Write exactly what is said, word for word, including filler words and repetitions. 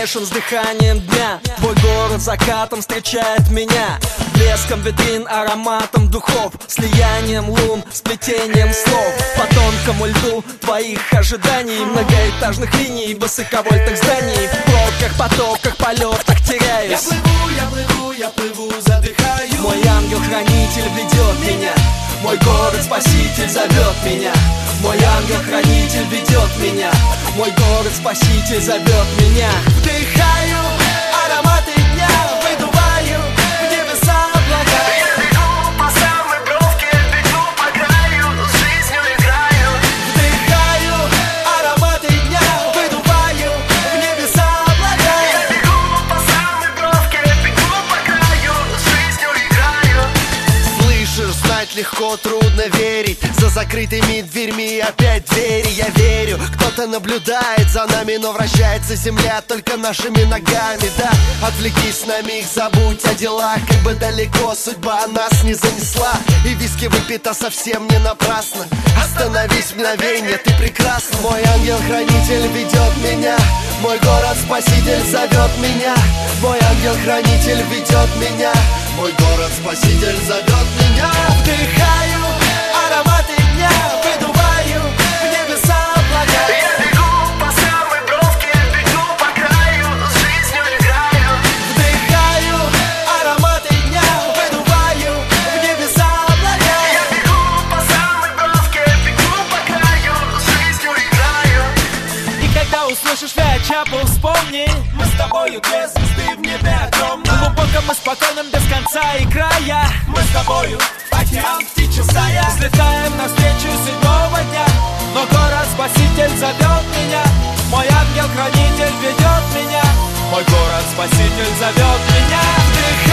смешан с дыханием дня. Твой город закатом встречает меня, блеском витрин, ароматом духов, слиянием лун, сплетением слов. По тонкому льду твоих ожиданий, многоэтажных линий, высоковольтных зданий. В пробках, потоках, полетах теряюсь. Я плыву, я плыву, я плыву, задыхаюсь. Мой ангел-хранитель ведет меня, мой город-спаситель зовет меня. Мой ангел-хранитель ведет меня, мой город-спаситель зовет меня. Вдыхаю ароматы дня, выдуваю в небеса облака. Я бегу по самой бровке, бегу по краю, с жизнью играю. Вдыхаю ароматы дня, выдуваю в небеса облака. Я бегу по самой бровке, бегу по краю, с жизнью играю. Слышишь, знать легко, трудно верить. За закрытыми дверьми опять двери. Я верю, кто-то наблюдает за нами, но вращается земля только нашими ногами. Да, отвлекись на миг, забудь о делах, как бы далеко судьба нас не занесла. И виски выпито совсем не напрасно. Остановись мгновенье, ты прекрасна. Мой ангел-хранитель ведет меня, мой город-спаситель зовет меня. Мой ангел-хранитель ведет меня, мой город-спаситель зовет меня. Вдыхаю ароматы дня, выдуваю в небеса облака. Я бегу по самой бровке, бегу по краю, с жизнью играю. Вдыхаю ароматы дня, выдуваю в небеса облака. Я бегу по самой бровке, бегу по краю, с жизнью играю. И когда услышишь Виа Чапу, вспомни, мы с тобою две звезды в небе огромном, глубоком и спокойном, без конца и края. Мы с тобою океан птичья стая, взлетаем навстречу седьмого дня. Но город-спаситель зовет меня, мой ангел-хранитель ведет меня, мой город-спаситель зовет меня. Вдыхаю